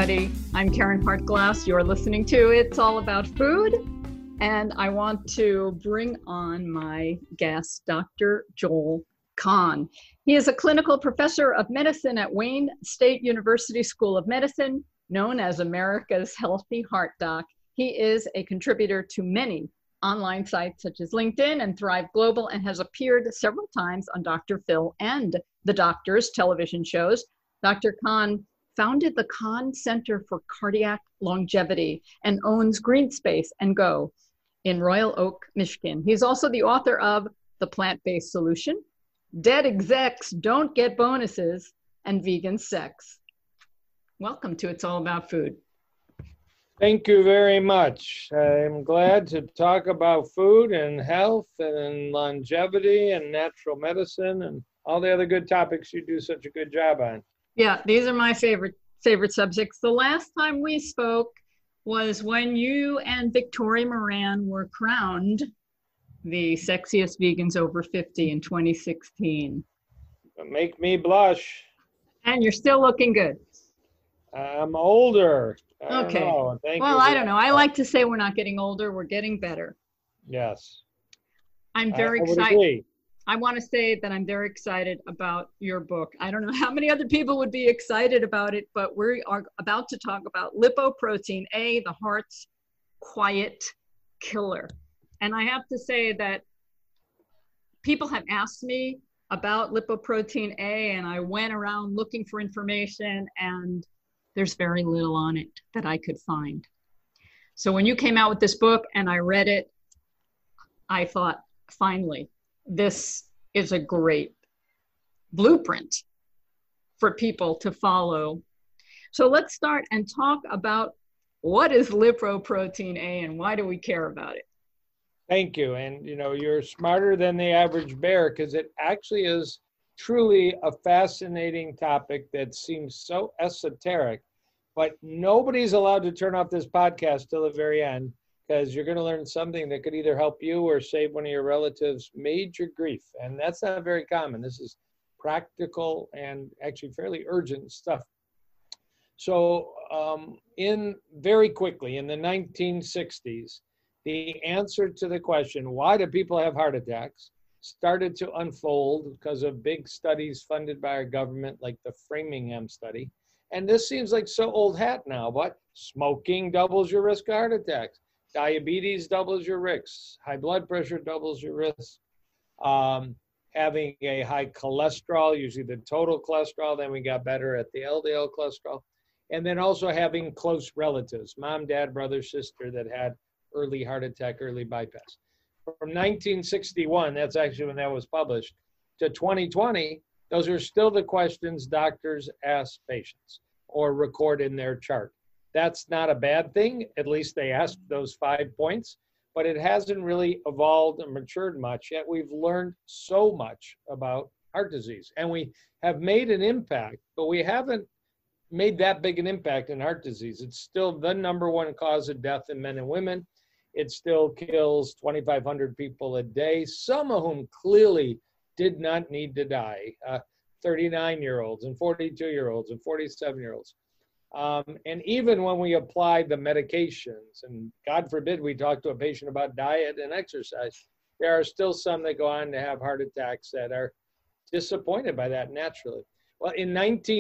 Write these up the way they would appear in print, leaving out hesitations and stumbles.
everybody. I'm Karen Hart-Glass. You're listening to It's All About Food. And I want to bring on my guest, Dr. Joel Kahn. He is a clinical professor of medicine at Wayne State University School of Medicine, known as America's Healthy Heart Doc. He is a contributor to many online sites such as LinkedIn and Thrive Global, and has appeared several times on Dr. Phil and the Doctors television shows. Dr. Kahn founded the Kahn Center for Cardiac Longevity and owns GreenSpace and Go in Royal Oak, Michigan. He's also the author of The Plant-Based Solution, Dead Execs Don't Get Bonuses, and Vegan Sex. Welcome to It's All About Food. Thank you very much. I'm glad to talk about food and health and longevity and natural medicine and all the other good topics you do such a good job on. Yeah, these are my favorite subjects. The last time we spoke was when you and Victoria Moran were crowned the sexiest vegans over 50 in 2016. Make me blush. And you're still looking good. I'm older. Okay. Thank well, you. I don't know. I like to say we're not getting older, we're getting better. Yes. I'm very excited. Agree. I want to say that I'm very excited about your book. I don't know how many other people would be excited about it, but we are about to talk about lipoprotein A, the heart's quiet killer. And I have to say that people have asked me about lipoprotein A, and I went around looking for information, and there's very little on it that I could find. So when you came out with this book and I read it, I thought, finally, this is a great blueprint for people to follow. So let's start and talk about what is lipoprotein A and why do we care about it? Thank you. And you know, you're smarter than the average bear, because it actually is truly a fascinating topic that seems so esoteric, but nobody's allowed to turn off this podcast till the very end, because you're going to learn something that could either help you or save one of your relatives major grief. And that's not very common. This is practical and actually fairly urgent stuff. So very quickly, in the 1960s, the answer to the question, why do people have heart attacks, started to unfold because of big studies funded by our government, like the Framingham study. And this seems like so old hat now, but smoking doubles your risk of heart attacks. Diabetes doubles your risks. High blood pressure doubles your risk. Having a high cholesterol, usually the total cholesterol, then we got better at the LDL cholesterol. And then also having close relatives, mom, dad, brother, sister that had early heart attack, early bypass. From 1961, that's actually when that was published, to 2020, those are still the questions doctors ask patients or record in their chart. That's not a bad thing. At least they asked those 5 points, but it hasn't really evolved and matured much yet. We've learned so much about heart disease, and we have made an impact, but we haven't made that big an impact in heart disease. It's still the number 1 cause of death in men and women. It still kills 2,500 people a day, some of whom clearly did not need to die, 39-year-olds and 42-year-olds and 47-year-olds. And even when we apply the medications, and God forbid we talk to a patient about diet and exercise, there are still some that go on to have heart attacks that are disappointed by that naturally. Well, in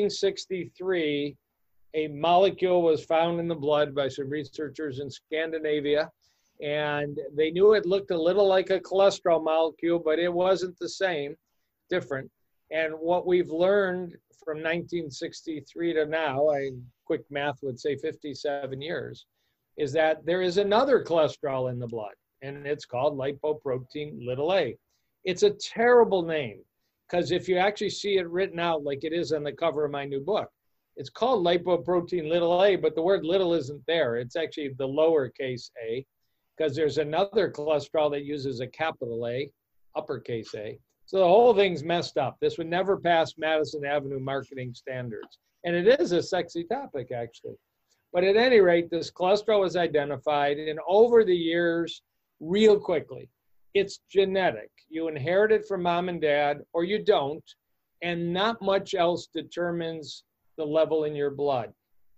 1963, a molecule was found in the blood by some researchers in Scandinavia, and they knew it looked a little like a cholesterol molecule, but it wasn't the same, different. And what we've learned from 1963 to now, quick math would say 57 years, is that there is another cholesterol in the blood, and it's called lipoprotein A. It's a terrible name, because if you actually see it written out like it is on the cover of my new book, it's called lipoprotein A, but the word little isn't there. It's actually the lowercase a, because there's another cholesterol that uses a capital A, uppercase A. So the whole thing's messed up. This would never pass Madison Avenue marketing standards. And it is a sexy topic, actually. But at any rate, this cholesterol was identified, and over the years, real quickly, it's genetic. You inherit it from mom and dad, or you don't, and not much else determines the level in your blood.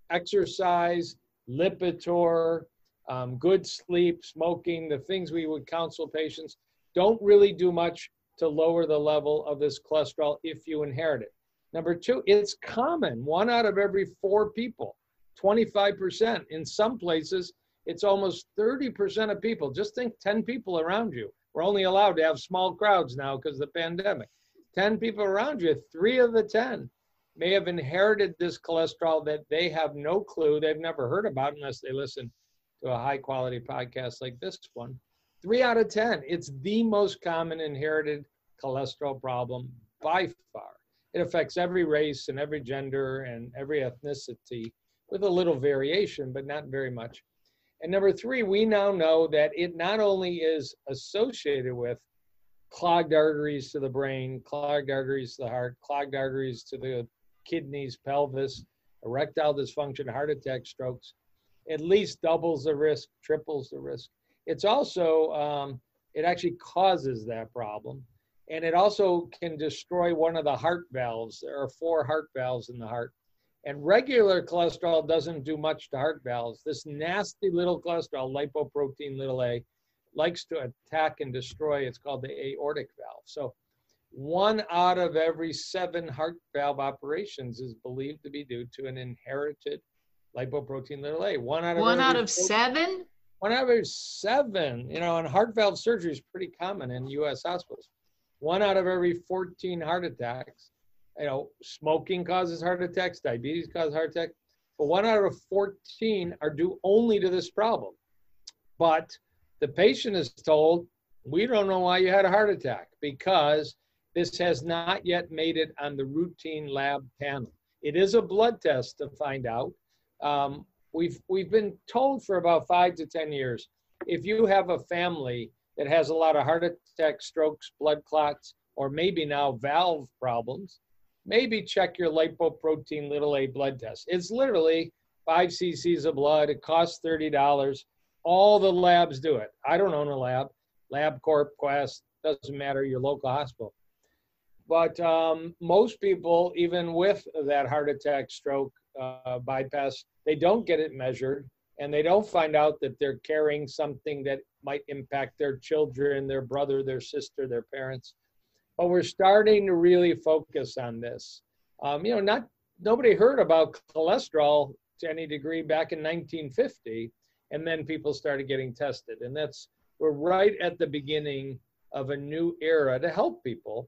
exercise, Lipitor, good sleep, smoking, the things we would counsel patients, don't really do much to lower the level of this cholesterol if you inherit it. Number two, it's common. 1 out of every 4 people, 25%. In some places, it's almost 30% of people. Just think 10 people around you. We're only allowed to have small crowds now because of the pandemic. 10 people around you, 3 of the 10 may have inherited this cholesterol that they have no clue, they've never heard about unless they listen to a high quality podcast like this one. 3 out of 10, it's the most common inherited cholesterol problem by far. It affects every race and every gender and every ethnicity with a little variation, but not very much. And number 3, we now know that it not only is associated with clogged arteries to the brain, clogged arteries to the heart, clogged arteries to the kidneys, pelvis, erectile dysfunction, heart attack, strokes, at least doubles the risk, triples the risk. It's also, it actually causes that problem. And it also can destroy one of the heart valves. There are 4 heart valves in the heart. And regular cholesterol doesn't do much to heart valves. This nasty little cholesterol, lipoprotein little a, likes to attack and destroy. It's called the aortic valve. So 1 out of every 7 heart valve operations is believed to be due to an inherited lipoprotein little a. 1 out of 7? 1 out of every 7, and heart valve surgery is pretty common in U.S. hospitals. 1 out of every 14 heart attacks, smoking causes heart attacks, diabetes causes heart attack, but 1 out of 14 are due only to this problem. But the patient is told, we don't know why you had a heart attack because this has not yet made it on the routine lab panel. It is a blood test to find out. We've been told for about 5 to 10 years, if you have a family that has a lot of heart attacks, strokes, blood clots, or maybe now valve problems, maybe check your lipoprotein little a blood test. It's literally 5 cc's of blood. It costs $30. All the labs do it. I don't own a lab. LabCorp, Quest, doesn't matter, your local hospital. But most people, even with that heart attack, stroke, bypass, they don't get it measured, and they don't find out that they're carrying something that might impact their children, their brother, their sister, their parents. But we're starting to really focus on this. Nobody heard about cholesterol to any degree back in 1950, and then people started getting tested. And we're right at the beginning of a new era to help people.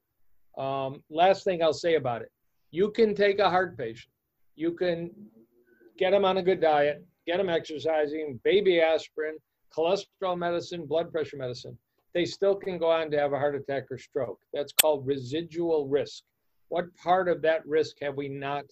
Last thing I'll say about it, you can take a heart patient, you can get them on a good diet, get them exercising, baby aspirin, cholesterol medicine, blood pressure medicine. They still can go on to have a heart attack or stroke. That's called residual risk. What part of that risk have we not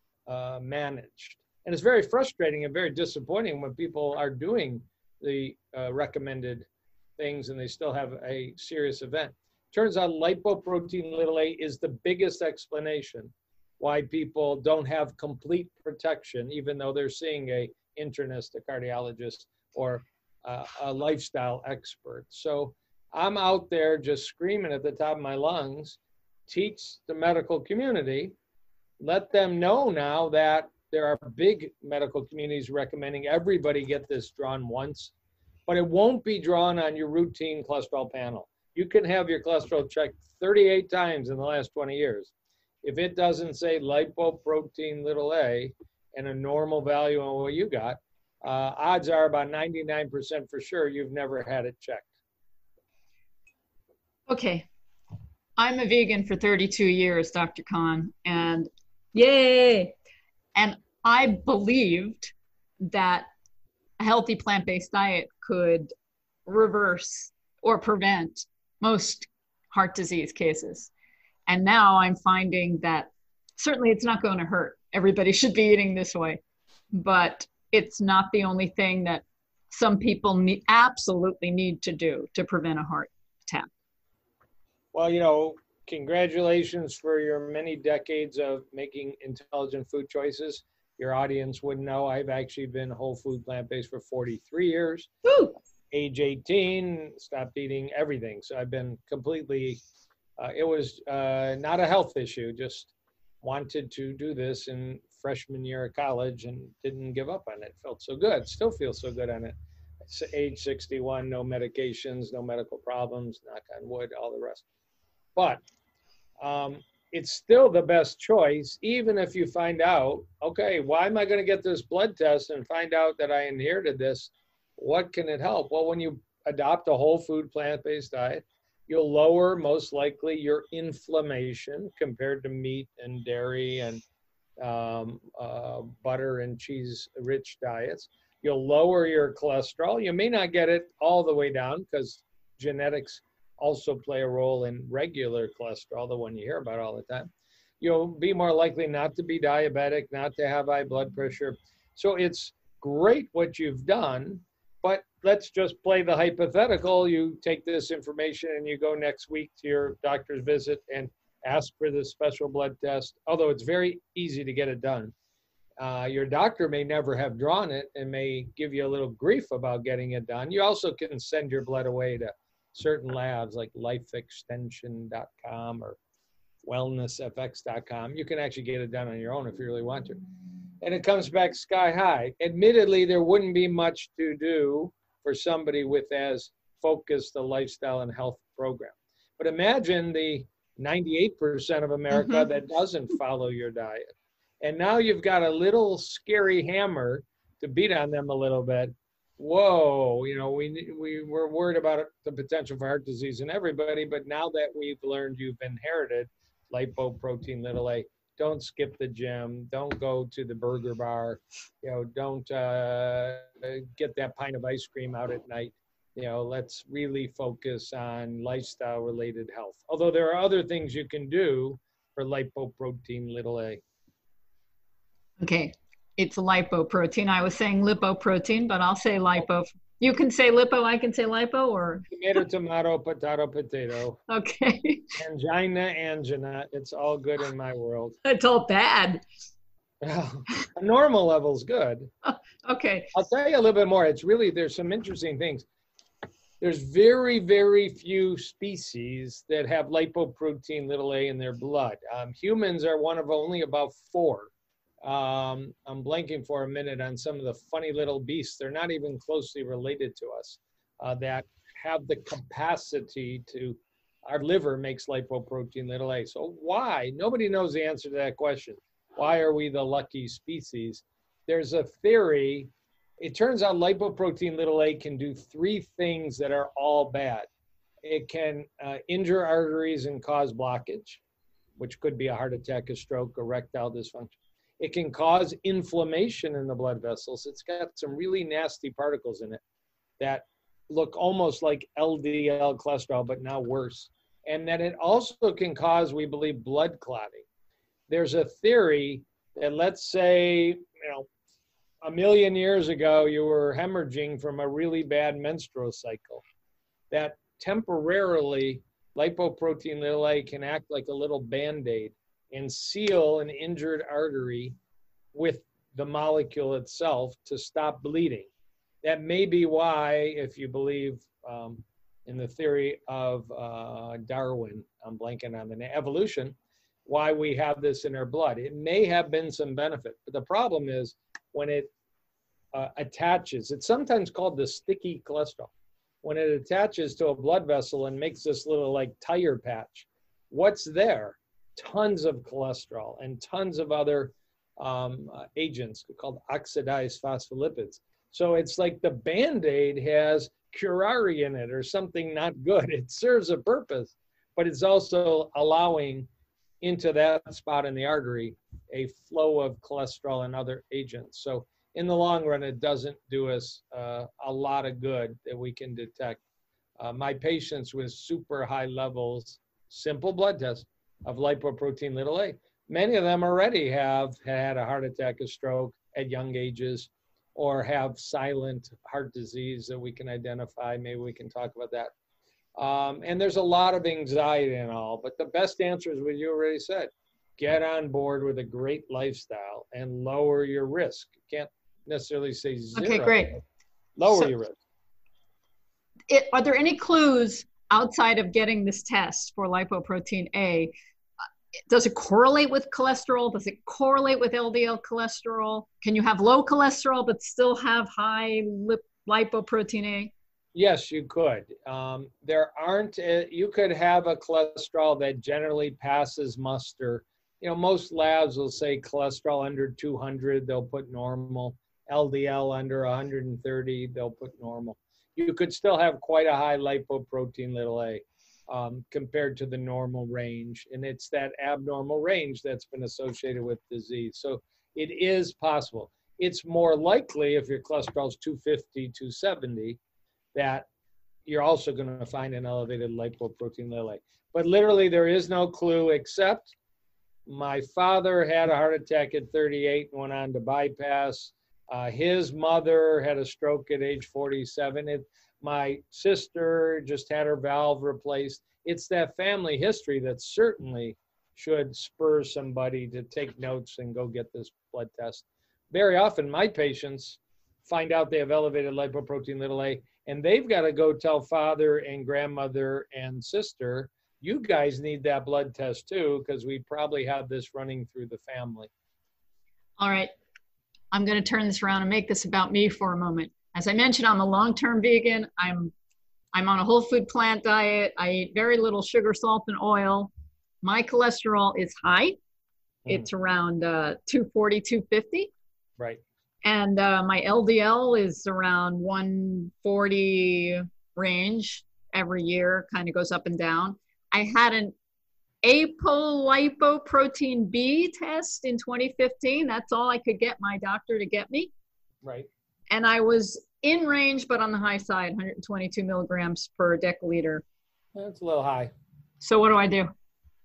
managed? And it's very frustrating and very disappointing when people are doing the recommended things and they still have a serious event. Turns out lipoprotein little a is the biggest explanation why people don't have complete protection, even though they're seeing a internist, a cardiologist, or a lifestyle expert. So I'm out there just screaming at the top of my lungs, teach the medical community, let them know now that there are big medical communities recommending everybody get this drawn once, but it won't be drawn on your routine cholesterol panel. You can have your cholesterol checked 38 times in the last 20 years. If it doesn't say lipoprotein little a and a normal value on what you got, odds are about 99% for sure you've never had it checked. Okay. I'm a vegan for 32 years, Dr. Kahn, and yay! And I believed that a healthy plant-based diet could reverse or prevent most heart disease cases. And now I'm finding that certainly it's not going to hurt. Everybody should be eating this way, but it's not the only thing that some people absolutely need to do to prevent a heart attack. Well, congratulations for your many decades of making intelligent food choices. Your audience wouldn't know, I've actually been whole food plant-based for 43 years. Woo! Age 18, stopped eating everything. So I've been completely, it was not a health issue, just wanted to do this and freshman year of college and didn't give up on it. Felt so good, still feel so good on it. Age 61, no medications, no medical problems, knock on wood, all the rest. But it's still the best choice, even if you find out, okay, why am I going to get this blood test and find out that I inherited this? What can it help? Well, when you adopt a whole food plant-based diet, you'll lower most likely your inflammation compared to meat and dairy and butter and cheese rich diets. You'll lower your cholesterol. You may not get it all the way down because genetics also play a role in regular cholesterol, the one you hear about all the time. You'll be more likely not to be diabetic, not to have high blood pressure. So it's great what you've done, but let's just play the hypothetical. You take this information and you go next week to your doctor's visit and ask for this special blood test, although it's very easy to get it done. Your doctor may never have drawn it and may give you a little grief about getting it done. You also can send your blood away to certain labs like lifeextension.com or wellnessfx.com. You can actually get it done on your own if you really want to. And it comes back sky high. Admittedly, there wouldn't be much to do for somebody with as focused a lifestyle and health program. But imagine the 98% of America that doesn't follow your diet. And now you've got a little scary hammer to beat on them a little bit. Whoa, you know, we were worried about the potential for heart disease in everybody, but now that we've learned you've inherited lipoprotein little a, don't skip the gym, don't go to the burger bar, you know, don't get that pint of ice cream out at night. You know, let's really focus on lifestyle related health. Although there are other things you can do for lipoprotein little a. Okay, it's lipoprotein. I was saying lipoprotein, but I'll say lipo. You can say lipo, I can say lipo, or? Tomato, tomato, potato, potato. Okay. Angina, angina. It's all good in my world. It's all bad. A normal level's good. Okay. I'll tell you a little bit more. It's really, there's some interesting things. There's very, very few species that have lipoprotein little a in their blood. Humans are one of only about 4. I'm blanking for a minute on some of the funny little beasts. They're not even closely related to us that have the capacity to, our liver makes lipoprotein little a. So why? Nobody knows the answer to that question. Why are we the lucky species? There's a theory. It turns out lipoprotein little a can do 3 things that are all bad. It can injure arteries and cause blockage, which could be a heart attack, a stroke, erectile dysfunction. It can cause inflammation in the blood vessels. It's got some really nasty particles in it that look almost like LDL cholesterol, but now worse. And that it also can cause, we believe, blood clotting. There's a theory that, let's say, you know, 1 million years ago, you were hemorrhaging from a really bad menstrual cycle, that temporarily lipoprotein little a can act like a little Band-Aid and seal an injured artery with the molecule itself to stop bleeding. That may be why, if you believe in the theory of Darwin, I'm blanking on the evolution, why we have this in our blood. It may have been some benefit, but the problem is when it attaches, it's sometimes called the sticky cholesterol. When it attaches to a blood vessel and makes this little like tire patch, what's there? Tons of cholesterol and tons of other agents called oxidized phospholipids. So it's like the Band-Aid has curare in it or something not good. It serves a purpose, but it's also allowing into that spot in the artery a flow of cholesterol and other agents. So in the long run, it doesn't do us a lot of good that we can detect. My patients with super high levels, simple blood test of lipoprotein little a, many of them already have had a heart attack, a stroke at young ages, or have silent heart disease that we can identify. Maybe we can talk about that. And there's a lot of anxiety and all, but the best answer is what you already said. Get on board with a great lifestyle and lower your risk. You can't necessarily say 0. Okay, great. Lower your risk. Are there any clues outside of getting this test for lipoprotein A does it correlate with cholesterol? Does it correlate with LDL cholesterol? Can you have low cholesterol but still have high lipoprotein A? Yes, you could. There aren't, you could have a cholesterol that generally passes muster. You know, most labs will say cholesterol under 200, they'll put normal. LDL under 130, they'll put normal. You could still have quite a high lipoprotein little a compared to the normal range. And it's that abnormal range that's been associated with disease. So it is possible. It's more likely if your cholesterol is 250, 270, that you're also going to find an elevated lipoprotein little a. But literally there is no clue except my father had a heart attack at 38 and went on to bypass. His mother had a stroke at age 47. My sister just had her valve replaced. It's that family history that certainly should spur somebody to take notes and go get this blood test. Very often my patients find out they have elevated lipoprotein little a, and they've got to go tell father and grandmother and sister, you guys need that blood test too, because we probably have this running through the family. All right. I'm going to turn this around and make this about me for a moment. As I mentioned, I'm a long-term vegan. I'm on a whole food plant diet. I eat very little sugar, salt, and oil. My cholesterol is high. It's around 240, 250. Right. And my LDL is around 140 range every year, kind of goes up and down. I had an apolipoprotein B test in 2015. That's all I could get my doctor to get me. Right. And I was in range, but on the high side, 122 milligrams per deciliter. That's a little high. So what do I do?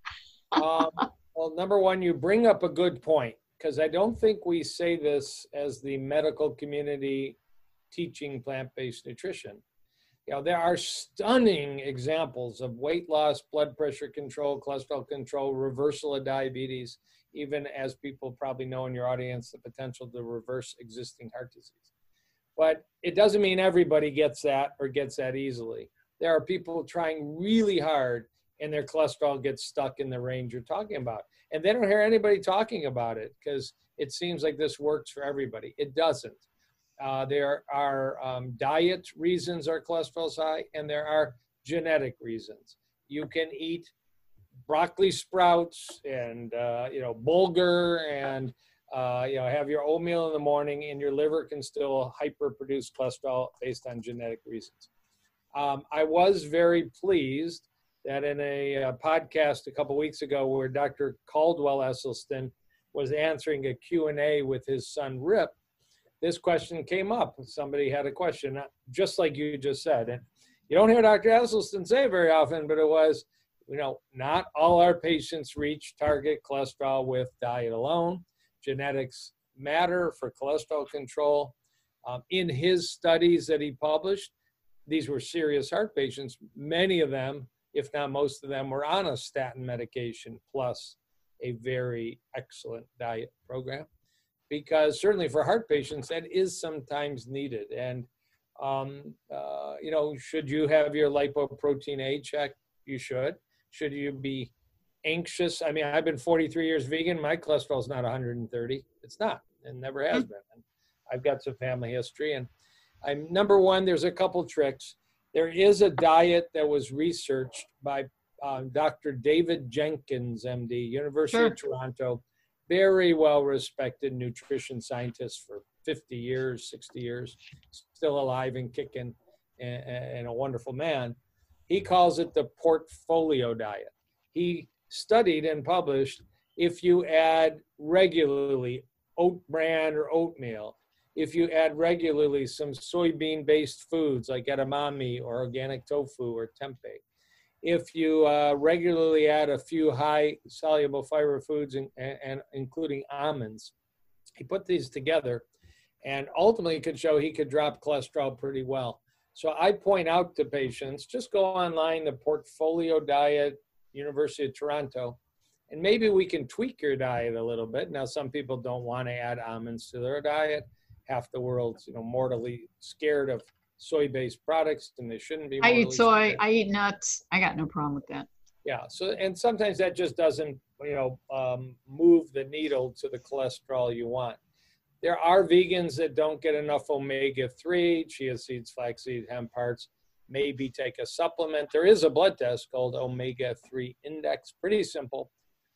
Well, number one, you bring up a good point, because I don't think we say this as the medical community teaching plant-based nutrition. You know, there are stunning examples of weight loss, blood pressure control, cholesterol control, reversal of diabetes, even as people probably know in your audience, the potential to reverse existing heart disease. But it doesn't mean everybody gets that or gets that easily. There are people trying really hard and their cholesterol gets stuck in the range you're talking about. And they don't hear anybody talking about it because it seems like this works for everybody. It doesn't. There are diet reasons our cholesterol is high, and there are genetic reasons. You can eat broccoli sprouts and bulgur and have your oatmeal in the morning, and your liver can still hyperproduce cholesterol based on genetic reasons. I was very pleased that in a podcast a couple weeks ago where Dr. Caldwell Esselstyn was answering a Q&A with his son Rip, this question came up. Somebody had a question, just like you just said. And you don't hear Dr. Esselstyn say it very often, but it was, not all our patients reach target cholesterol with diet alone. Genetics matter for cholesterol control. In his studies that he published, these were serious heart patients. Many of them, if not most of them, were on a statin medication plus a very excellent diet program. Because certainly for heart patients, that is sometimes needed. And, should you have your lipoprotein A checked? You should. Should you be anxious? I mean, I've been 43 years vegan. My cholesterol is not 130. It's not, and never has been. And I've got some family history. And number one, there's a couple tricks. There is a diet that was researched by Dr. David Jenkins, MD, University of Toronto. Very well-respected nutrition scientist for 50 years, 60 years, still alive and kicking, and a wonderful man. He calls it the portfolio diet. He studied and published if you add regularly oat bran or oatmeal, if you add regularly some soybean-based foods like edamame or organic tofu or tempeh, if you regularly add a few high soluble fiber foods and including almonds, he put these together and ultimately could show he could drop cholesterol pretty well. So I point out to patients, just go online, the Portfolio Diet, University of Toronto, and maybe we can tweak your diet a little bit. Now, some people don't want to add almonds to their diet. Half the world's, mortally scared of soy-based products, and they shouldn't be. I eat soy. I eat nuts. I got no problem with that. Yeah. So, and sometimes that just doesn't, move the needle to the cholesterol you want. There are vegans that don't get enough omega-3, chia seeds, flaxseed, hemp hearts. Maybe take a supplement. There is a blood test called omega-3 index. Pretty simple.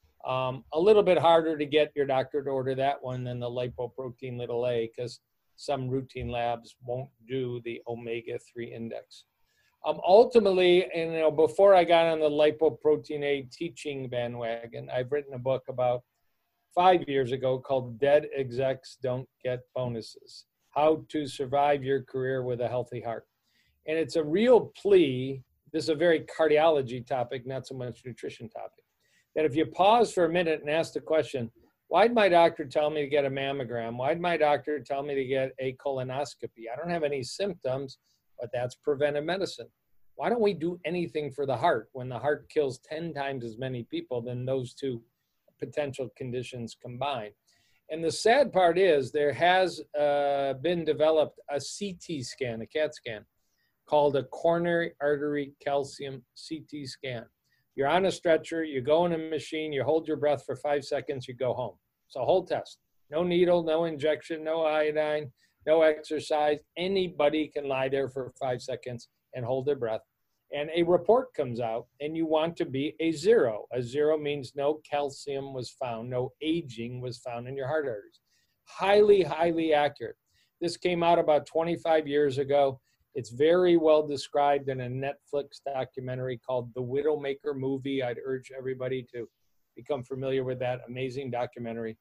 A little bit harder to get your doctor to order that one than the lipoprotein little a, because some routine labs won't do the omega-3 index. Ultimately, and before I got on the lipoprotein A teaching bandwagon, I've written a book about 5 years ago called Dead Execs Don't Get Bonuses: How to Survive Your Career with a Healthy Heart. And it's a real plea. This is a very cardiology topic, not so much nutrition topic. That if you pause for a minute and ask the question, why'd my doctor tell me to get a mammogram? Why'd my doctor tell me to get a colonoscopy? I don't have any symptoms, but that's preventive medicine. Why don't we do anything for the heart when the heart kills 10 times as many people than those two potential conditions combined? And the sad part is there has been developed a CT scan, a CAT scan, called a coronary artery calcium CT scan. You're on a stretcher, you go in a machine, you hold your breath for 5 seconds, you go home. It's a whole test. No needle, no injection, no iodine, no exercise. Anybody can lie there for 5 seconds and hold their breath. And a report comes out, and you want to be a 0. A 0 means no calcium was found, no aging was found in your heart arteries. Highly, highly accurate. This came out about 25 years ago. It's very well described in a Netflix documentary called The Widowmaker Movie. I'd urge everybody to become familiar with that amazing documentary.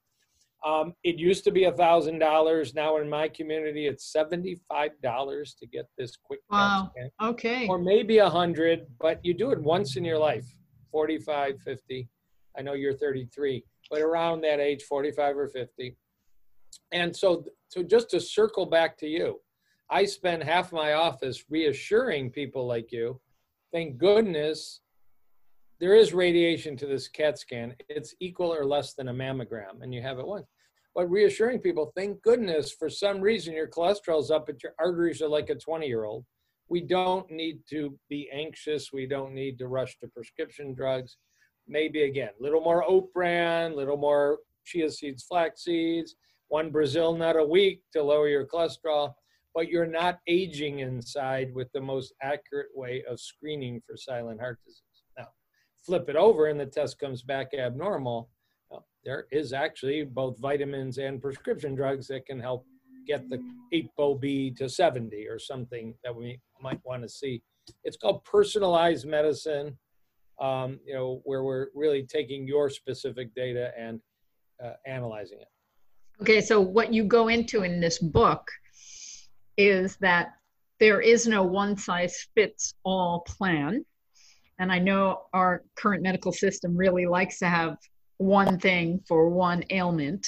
It used to be $1,000. Now in my community, it's $75 to get this quick CAT scan. Okay. Or maybe $100, but you do it once in your life, 45, 50. I know you're 33, but around that age, 45 or 50. And so just to circle back to you, I spend half my office reassuring people like you, thank goodness there is radiation to this CAT scan. It's equal or less than a mammogram, and you have it once. But reassuring people, thank goodness for some reason your cholesterol's up, but your arteries are like a 20-year-old. We don't need to be anxious. We don't need to rush to prescription drugs. Maybe, again, a little more oat bran, a little more chia seeds, flax seeds, 1 Brazil nut a week to lower your cholesterol. But you're not aging inside with the most accurate way of screening for silent heart disease. Now, flip it over and the test comes back abnormal. Well, there is actually both vitamins and prescription drugs that can help get the ApoB to 70 or something that we might want to see. It's called personalized medicine, where we're really taking your specific data and analyzing it. Okay, so what you go into in this book is that there is no one-size-fits-all plan. And I know our current medical system really likes to have one thing for one ailment,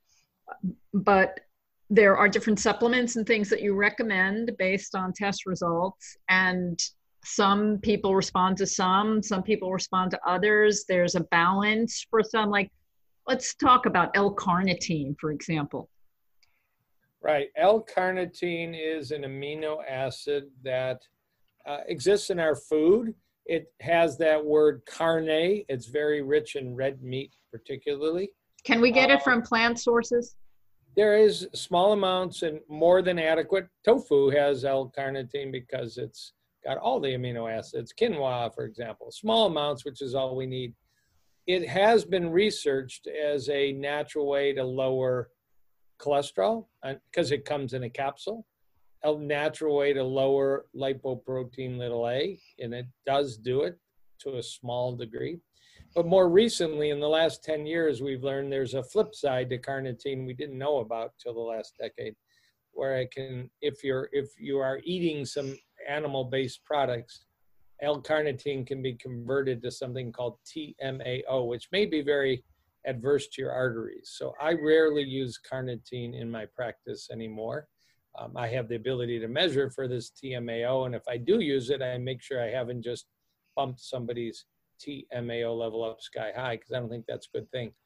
but there are different supplements and things that you recommend based on test results. And some people respond to some people respond to others. There's a balance for some, like, let's talk about L-carnitine, for example. Right. L-carnitine is an amino acid that exists in our food. It has that word carne. It's very rich in red meat, particularly. Can we get it from plant sources? There is small amounts and more than adequate. Tofu has L-carnitine because it's got all the amino acids. Quinoa, for example, small amounts, which is all we need. It has been researched as a natural way to lower cholesterol because it comes in a capsule, a natural way to lower lipoprotein little a, and it does do it to a small degree. But more recently, in the last 10 years, we've learned there's a flip side to carnitine we didn't know about till the last decade, where it can, if you are eating some animal-based products, L-carnitine can be converted to something called TMAO, which may be very adverse to your arteries. So I rarely use carnitine in my practice anymore. I have the ability to measure for this TMAO, and if I do use it, I make sure I haven't just bumped somebody's TMAO level up sky high, because I don't think that's a good thing.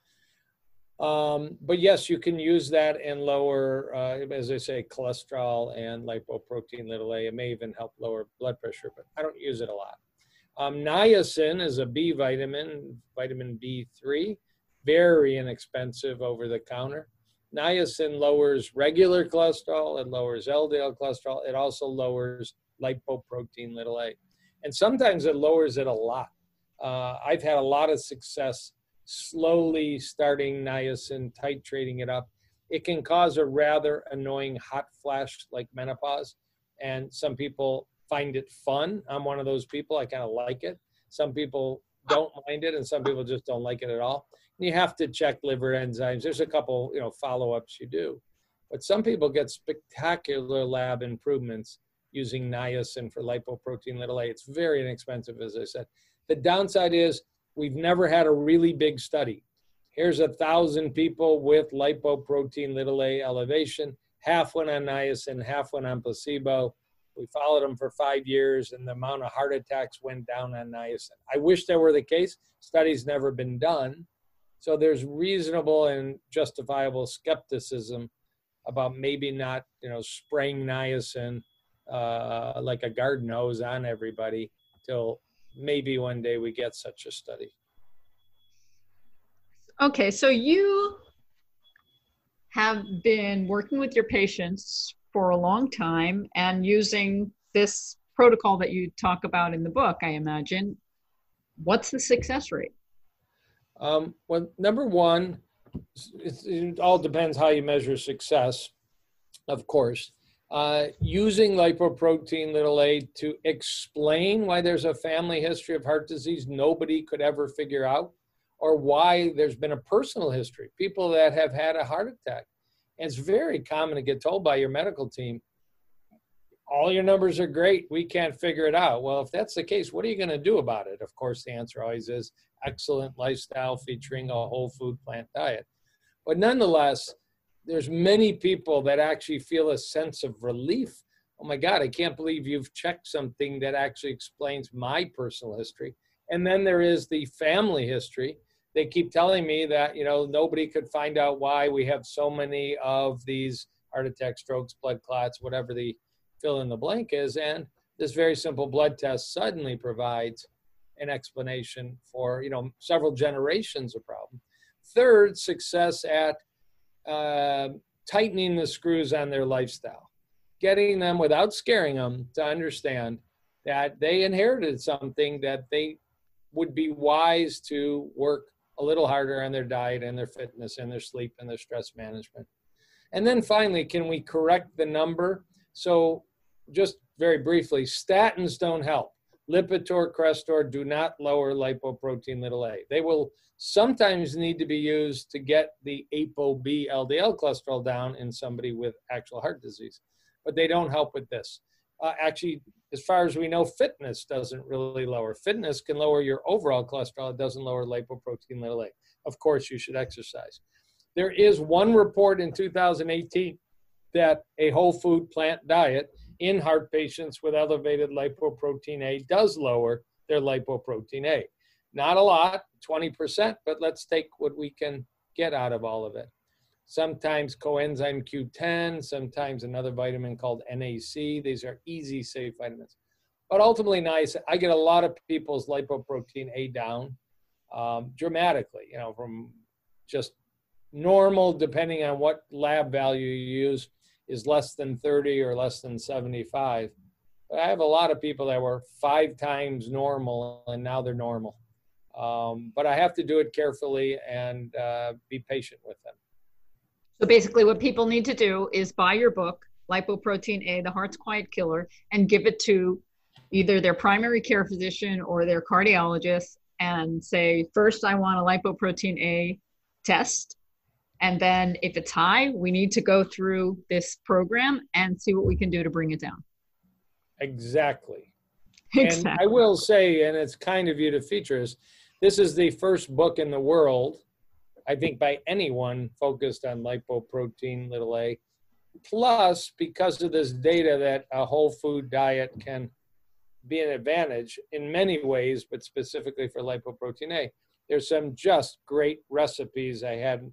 But yes, you can use that and lower, as I say, cholesterol and lipoprotein little a. It may even help lower blood pressure, but I don't use it a lot. Niacin is a B vitamin, vitamin B3, very inexpensive over the counter. Niacin lowers regular cholesterol, it lowers LDL cholesterol, it also lowers lipoprotein little a. And sometimes it lowers it a lot. I've had a lot of success slowly starting niacin, titrating it up. It can cause a rather annoying hot flash like menopause, and some people find it fun. I'm one of those people. I kind of like it. Some people don't mind it, and some people just don't like it at all. And you have to check liver enzymes. There's a couple, follow-ups you do. But some people get spectacular lab improvements using niacin for lipoprotein little a. It's very inexpensive, as I said. The downside is we've never had a really big study. Here's 1,000 people with lipoprotein little a elevation. Half went on niacin, half went on placebo. We followed them for 5 years, and the amount of heart attacks went down on niacin. I wish that were the case. Study's never been done. So there's reasonable and justifiable skepticism about maybe not, spraying niacin like a garden hose on everybody till maybe one day we get such a study. Okay, so you have been working with your patients for a long time and using this protocol that you talk about in the book, I imagine. What's the success rate? Well, number one, it all depends how you measure success, of course. Using lipoprotein little a to explain why there's a family history of heart disease nobody could ever figure out, or why there's been a personal history, people that have had a heart attack. And it's very common to get told by your medical team, all your numbers are great, we can't figure it out. Well, if that's the case, what are you going to do about it? Of course, the answer always is excellent lifestyle featuring a whole food plant diet. But nonetheless, there's many people that actually feel a sense of relief. Oh my God, I can't believe you've checked something that actually explains my personal history. And then there is the family history. They keep telling me that, nobody could find out why we have so many of these heart attacks, strokes, blood clots, whatever the fill in the blank is. And this very simple blood test suddenly provides an explanation for, several generations of problem. Third, success at tightening the screws on their lifestyle, getting them without scaring them to understand that they inherited something that they would be wise to work a little harder on their diet and their fitness and their sleep and their stress management. And then finally, can we correct the number? So just very briefly, statins don't help. Lipitor, Crestor do not lower lipoprotein little a. They will sometimes need to be used to get the ApoB LDL cholesterol down in somebody with actual heart disease, but they don't help with this. Actually, as far as we know, fitness doesn't really lower. Fitness can lower your overall cholesterol. It doesn't lower lipoprotein little a. Of course, you should exercise. There is one report in 2018 that a whole food plant diet in heart patients with elevated lipoprotein A does lower their lipoprotein A. Not a lot, 20%, but let's take what we can get out of all of it. Sometimes coenzyme Q10, sometimes another vitamin called NAC. These are easy, safe vitamins. But ultimately, nice. I get a lot of people's lipoprotein A down dramatically, from just normal, depending on what lab value you use, is less than 30 or less than 75. But I have a lot of people that were 5 times normal, and now they're normal. But I have to do it carefully and be patient with them. So basically what people need to do is buy your book, Lipoprotein A, The Heart's Quiet Killer, and give it to either their primary care physician or their cardiologist and say, first, I want a lipoprotein A test. And then if it's high, we need to go through this program and see what we can do to bring it down. Exactly. And I will say, and it's kind of you to feature this is the first book in the world, I think, by anyone focused on lipoprotein little a. Plus, because of this data that a whole food diet can be an advantage in many ways, but specifically for lipoprotein A, there's some just great recipes. I had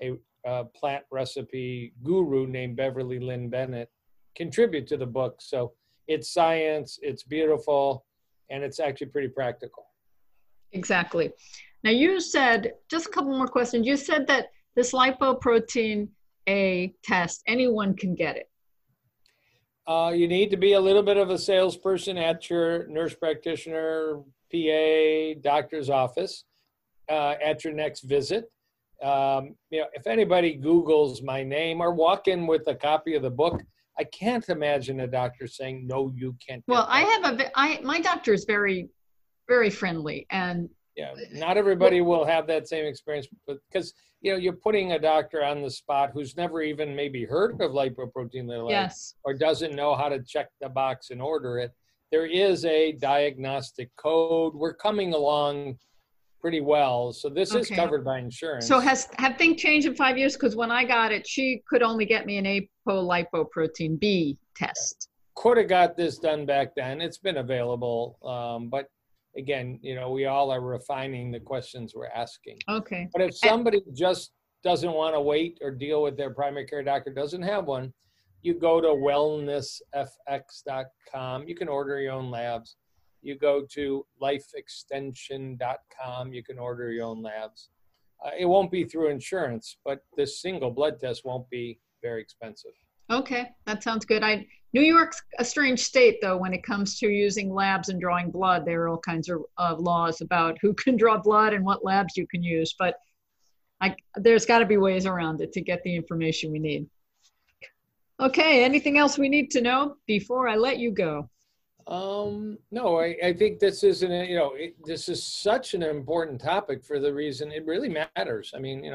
a plant recipe guru named Beverly Lynn Bennett contribute to the book. So it's science, it's beautiful. and it's actually pretty practical. Exactly. Now you said, just a couple more questions. You said that this lipoprotein A test, anyone can get it. You need to be a little bit of a salesperson at your nurse practitioner, PA, doctor's office at your next visit. If anybody Googles my name or walk in with a copy of the book, I can't imagine a doctor saying, no, you can't. Well, my doctor is very, very friendly, and yeah, not everybody will have that same experience, because you're putting a doctor on the spot who's never even maybe heard of lipoprotein(a), yes, or doesn't know how to check the box and order it. There is a diagnostic code. We're coming along pretty well, so this is covered by insurance. So have things changed in 5 years? Because when I got it, she could only get me an apolipoprotein B test. Could have got this done back then. It's been available, but again, we all are refining the questions we're asking. Okay. But if somebody just doesn't want to wait or deal with their primary care doctor, doesn't have one, you go to wellnessfx.com. You can order your own labs. You go to lifeextension.com. You can order your own labs. It won't be through insurance, but this single blood test won't be very expensive. Okay, that sounds good. New York's a strange state, though, when it comes to using labs and drawing blood. There are all kinds of laws about who can draw blood and what labs you can use, but there's got to be ways around it to get the information we need. Okay, anything else we need to know before I let you go? No, I think this is this is such an important topic for the reason it really matters. I mean,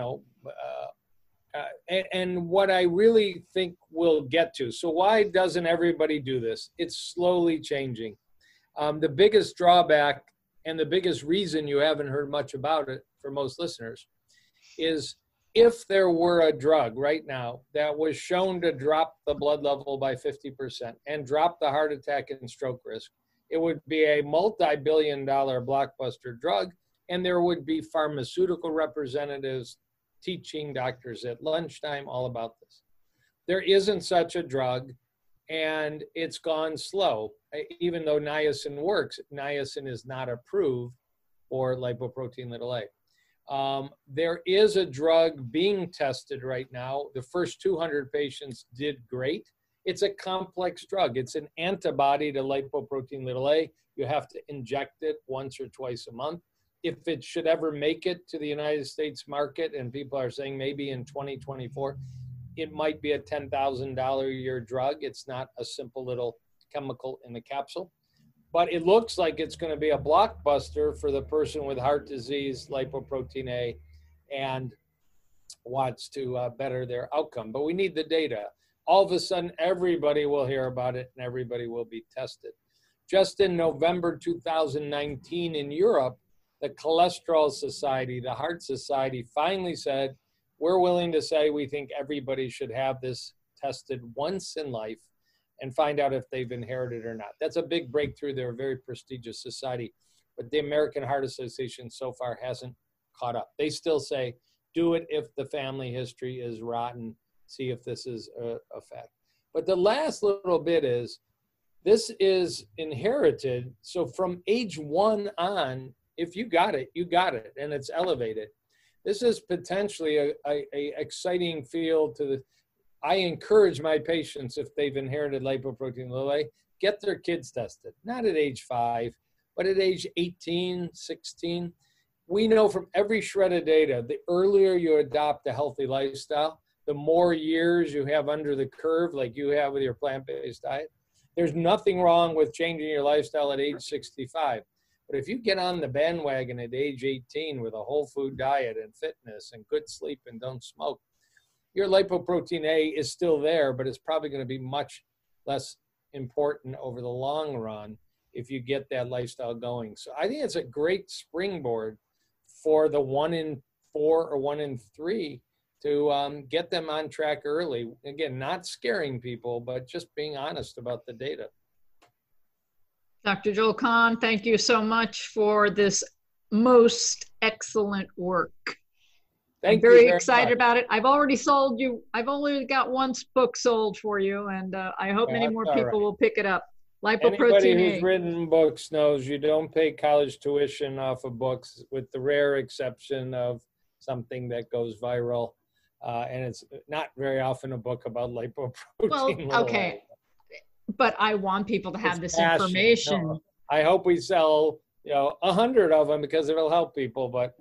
and what I really think we'll get to. So why doesn't everybody do this? It's slowly changing. The biggest drawback and the biggest reason you haven't heard much about it for most listeners is, if there were a drug right now that was shown to drop the blood level by 50% and drop the heart attack and stroke risk, it would be a multi-billion-dollar blockbuster drug, and there would be pharmaceutical representatives teaching doctors at lunchtime all about this. There isn't such a drug, and it's gone slow. Even though niacin works, niacin is not approved for lipoprotein(a). There is a drug being tested right now. The first 200 patients did great. It's a complex drug. It's an antibody to lipoprotein(a). You have to inject it once or twice a month. If it should ever make it to the United States market, and people are saying maybe in 2024, it might be a $10,000 a year drug. It's not a simple little chemical in the capsule. But it looks like it's going to be a blockbuster for the person with heart disease, lipoprotein(a), and wants to better their outcome. But we need the data. All of a sudden, everybody will hear about it and everybody will be tested. Just in November 2019 in Europe, the Cholesterol Society, the Heart Society, finally said, we're willing to say we think everybody should have this tested once in life and find out if they've inherited or not. That's a big breakthrough. They're a very prestigious society, but the American Heart Association so far hasn't caught up. They still say, do it if the family history is rotten, see if this is a fact. But the last little bit is, this is inherited. So from age 1 on, if you got it, you got it, and it's elevated. This is potentially a exciting field I encourage my patients, if they've inherited lipoprotein(a), get their kids tested, not at age 5, but at age 18, 16. We know from every shred of data, the earlier you adopt a healthy lifestyle, the more years you have under the curve, like you have with your plant-based diet. There's nothing wrong with changing your lifestyle at age 65. But if you get on the bandwagon at age 18 with a whole food diet and fitness and good sleep and don't smoke, your lipoprotein(a) is still there, but it's probably going to be much less important over the long run if you get that lifestyle going. So I think it's a great springboard for the 1 in 4 or 1 in 3 to get them on track early. Again, not scaring people, but just being honest about the data. Dr. Joel Kahn, thank you so much for this most excellent work. I'm very excited about it. I've already sold you. I've only got one book sold for you, and I hope many more people will pick it up. Anybody Lipoprotein who's A. written books knows you don't pay college tuition off of books, with the rare exception of something that goes viral. And it's not very often a book about lipoprotein. Well, okay, but I want people to have this information. No, I hope we sell 100 of them because it'll help people. But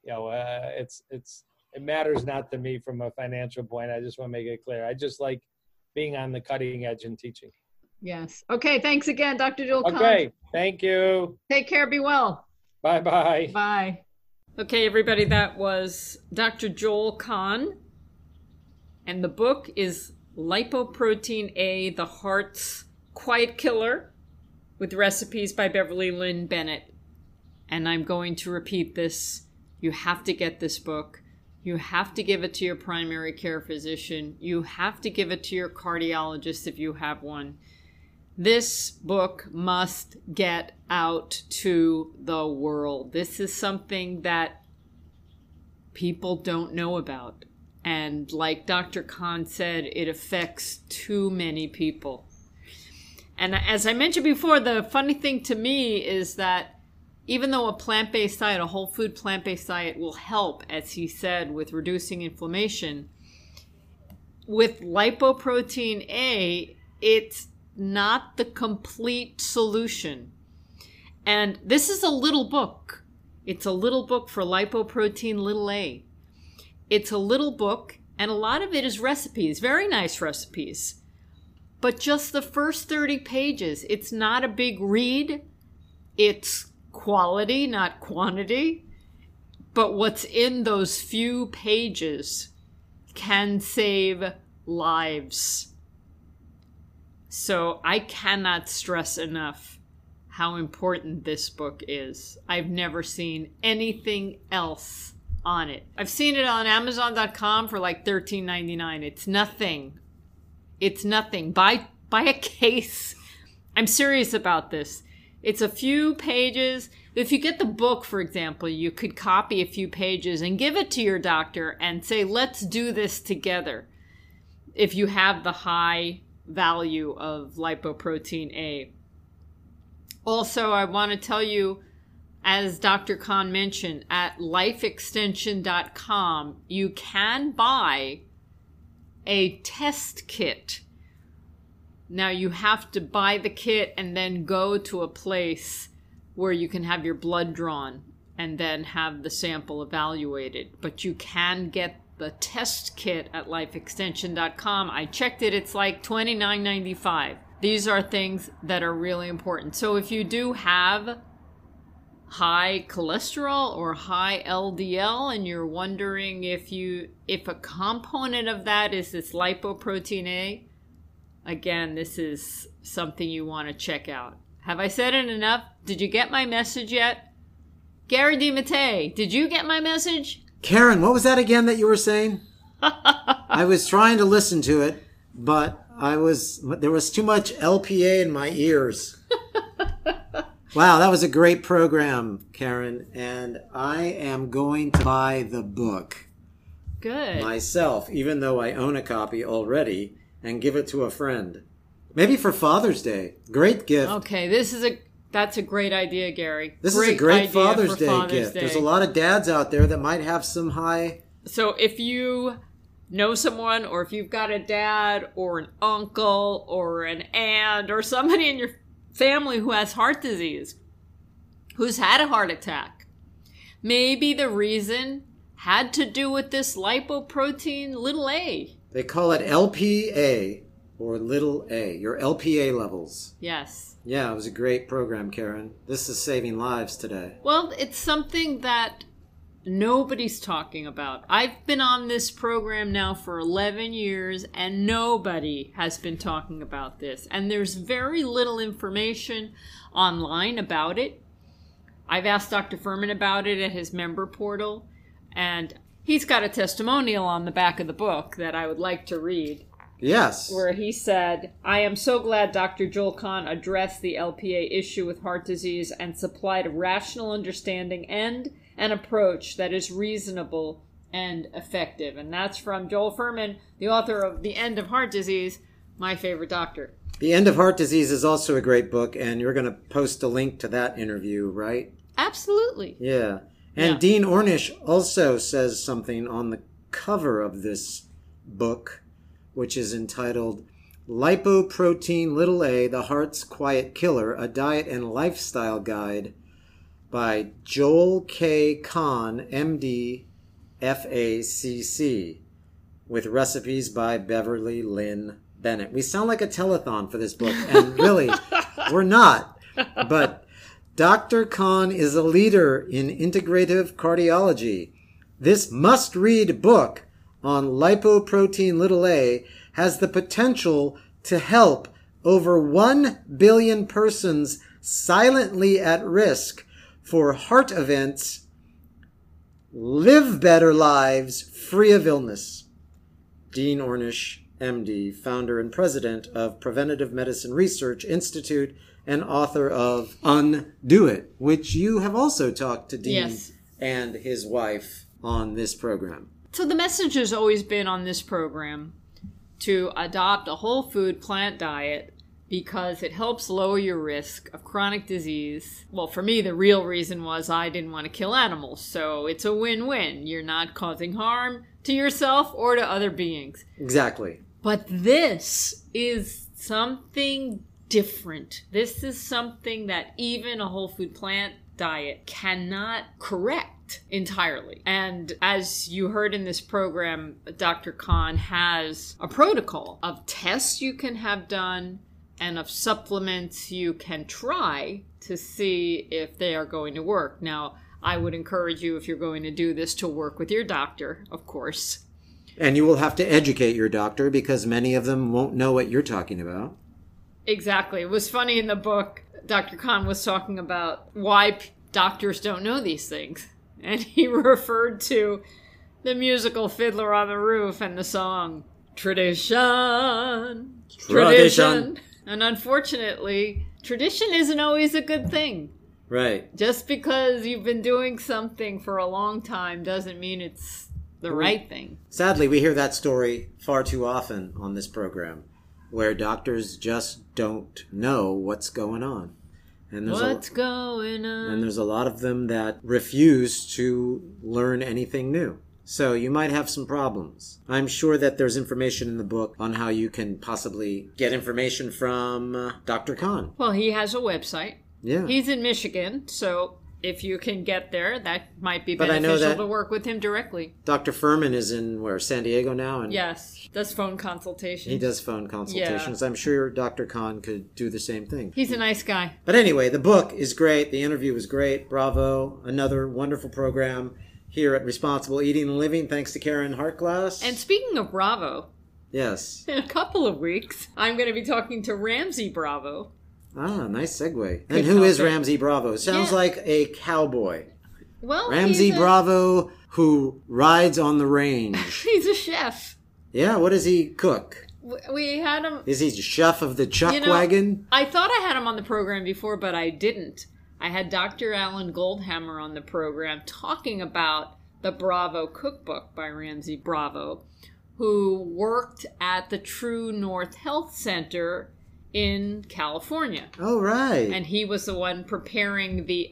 it matters not to me from a financial point. I just want to make it clear. I just like being on the cutting edge and teaching. Yes. Okay. Thanks again, Dr. Joel Kahn. Okay. Thank you. Take care. Be well. Bye-bye. Bye. Okay, everybody, that was Dr. Joel Kahn. And the book is Lipoprotein A, the Heart's Quiet Killer, with recipes by Beverly Lynn Bennett. And I'm going to repeat this. You have to get this book. You have to give it to your primary care physician. You have to give it to your cardiologist if you have one. This book must get out to the world. This is something that people don't know about. And like Dr. Kahn said, it affects too many people. And as I mentioned before, the funny thing to me is that even though a plant-based diet, a whole food plant-based diet will help, as he said, with reducing inflammation, with lipoprotein A, it's not the complete solution. And this is a little book. It's a little book for lipoprotein little a. It's a little book, and a lot of it is recipes, very nice recipes. But just the first 30 pages, it's not a big read. It's quality, not quantity. But what's in those few pages can save lives. So I cannot stress enough how important this book is. I've never seen anything else on it. I've seen it on Amazon.com for like $13.99. It's nothing. It's nothing. Buy a case. I'm serious about this. It's a few pages. If you get the book, for example, you could copy a few pages and give it to your doctor and say, let's do this together. If you have the high value of lipoprotein A. Also, I want to tell you, as Dr. Kahn mentioned, at lifeextension.com, you can buy a test kit. Now, you have to buy the kit and then go to a place where you can have your blood drawn and then have the sample evaluated. But you can get the test kit at lifeextension.com. I checked it. It's like $29.95. These are things that are really important. So if you do have high cholesterol or high LDL and you're wondering if a component of that is this lipoprotein A, again, this is something you want to check out. Have I said it enough? Did you get my message yet? Gary DeMattei, did you get my message? Karen, what was that again that you were saying? I was trying to listen to it, but there was too much LPA in my ears. Wow, that was a great program, Karen, and I am going to buy the book. Good. Myself, even though I own a copy already, and give it to a friend. Maybe for Father's Day. Great gift. Okay, that's a great idea, Gary. This is a great Father's Day gift. There's a lot of dads out there that might have some high... So if you know someone, or if you've got a dad or an uncle or an aunt or somebody in your family who has heart disease, who's had a heart attack, maybe the reason had to do with this lipoprotein little a. They call it LPA or little a, your LPA levels. Yes. Yeah, it was a great program, Karen. This is saving lives today. Well, it's something that nobody's talking about. I've been on this program now for 11 years, and nobody has been talking about this. And there's very little information online about it. I've asked Dr. Furman about it at his member portal, and he's got a testimonial on the back of the book that I would like to read. Yes. Where he said, I am so glad Dr. Joel Kahn addressed the LPA issue with heart disease and supplied a rational understanding and an approach that is reasonable and effective. And that's from Joel Furman, the author of The End of Heart Disease, my favorite doctor. The End of Heart Disease is also a great book, and you're going to post a link to that interview, right? Absolutely. Yeah. And Yeah. Dean Ornish also says something on the cover of this book, which is entitled Lipoprotein A, The Heart's Quiet Killer, A Diet and Lifestyle Guide by Joel K. Kahn, MD, FACC, with recipes by Beverly Lynn Bennett. We sound like a telethon for this book, and really, we're not. But Dr. Kahn is a leader in integrative cardiology. This must-read book on lipoprotein A has the potential to help over 1 billion persons silently at risk for heart events live better lives free of illness. Dean Ornish, MD, founder and president of Preventative Medicine Research Institute and author of Undo It, which you have also talked to Dean Yes. and his wife on this program. So the message has always been on this program to adopt a whole food plant diet because it helps lower your risk of chronic disease. Well, for me, the real reason was I didn't want to kill animals. So it's a win-win. You're not causing harm to yourself or to other beings. Exactly. But this is something different. This is something that even a whole food plant diet cannot correct entirely. And as you heard in this program, Dr. Kahn has a protocol of tests you can have done and of supplements you can try to see if they are going to work. Now, I would encourage you, if you're going to do this, to work with your doctor, of course. And you will have to educate your doctor because many of them won't know what you're talking about. Exactly. It was funny in the book, Dr. Kahn was talking about why doctors don't know these things. And he referred to the musical Fiddler on the Roof and the song, Tradition. Tradition. And unfortunately, tradition isn't always a good thing. Right. Just because you've been doing something for a long time doesn't mean it's the right thing. Sadly, we hear that story far too often on this program, where doctors just don't know what's going on. And What's going on? And there's a lot of them that refuse to learn anything new. So you might have some problems. I'm sure that there's information in the book on how you can possibly get information from Dr. Kahn. Well, he has a website. Yeah. He's in Michigan, so if you can get there, that might be But I know beneficial that- to work with him directly. Dr. Furman is in, San Diego now? And Yes, does phone consultations. he does phone consultations. I'm sure Dr. Kahn could do the same thing. He's a nice guy. But anyway, the book is great. The interview was great. Bravo. Another wonderful program here at Responsible Eating and Living. Thanks to Karen Hartglass. And speaking of Bravo, yes. in a couple of weeks, I'm going to be talking to Ramsey Bravo. Ah, nice segue. Could And who help is it. Ramsey Bravo? Sounds Yeah. like a cowboy. Well, Ramsey he's a- Bravo who rides on the range. He's a chef. Yeah, what does he cook? We had him. Is he chef of the Chuck You know, Wagon? I thought I had him on the program before, but I didn't. I had Dr. Alan Goldhammer on the program talking about the Bravo cookbook by Ramsey Bravo, who worked at the True North Health Center in California. Oh, right. And he was the one preparing the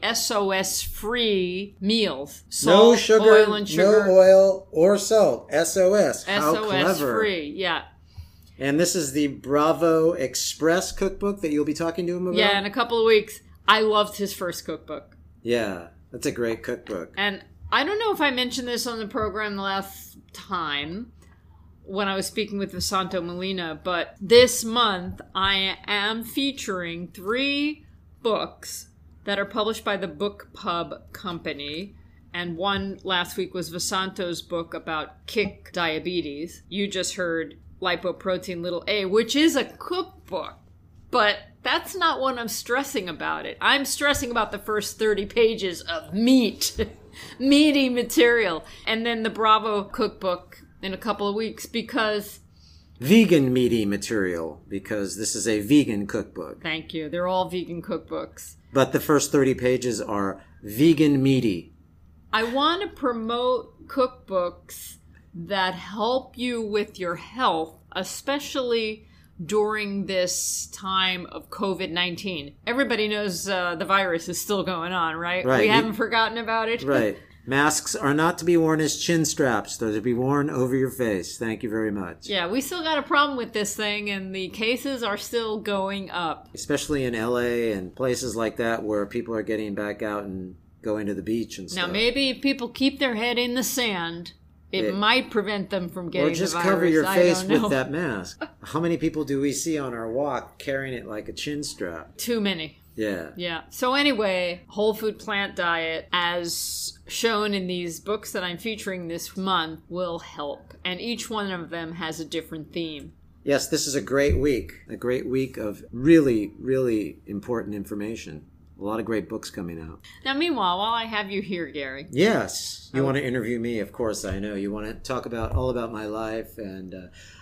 SOS-free meals. No Salt, sugar, oil, and sugar. no oil or salt. SOS. How clever. SOS-free, yeah. And this is the Bravo Express cookbook that you'll be talking to him about? Yeah, in a couple of weeks. I loved his first cookbook. Yeah, that's a great cookbook. And I don't know if I mentioned this on the program the last time when I was speaking with Vasanto Molina, but this month I am featuring 3 books that are published by the Book Pub Company. And one last week was Vasanto's book about kick diabetes. You just heard Lipoprotein A, which is a cookbook. But that's not what I'm stressing about it. I'm stressing about the first 30 pages of meat. Meaty material. And then the Bravo cookbook in a couple of weeks because... Vegan meaty material, because this is a vegan cookbook. Thank you. They're all vegan cookbooks. But the first 30 pages are vegan meaty. I want to promote cookbooks that help you with your health, especially during this time of COVID-19. Everybody knows the virus is still going on, right? Right. We haven't forgotten about it. Right. Masks are not to be worn as chin straps. They're to be worn over your face. Thank you very much. Yeah, we still got a problem with this thing, and the cases are still going up. Especially in LA and places like that where people are getting back out and going to the beach and stuff. Now, maybe if people keep their head in the sand, it might prevent them from getting Or just the virus. cover your face I don't know. with that mask. How many people do we see on our walk carrying it like a chin strap? Too many. Yeah. Yeah. So anyway, whole food plant diet, as shown in these books that I'm featuring this month, will help. And each one of them has a different theme. Yes, this is a great week of really, really important information. A lot of great books coming out. Now, meanwhile, while I have you here, Gary. Yes. You want to interview me? Of course, I know. You want to talk all about my life and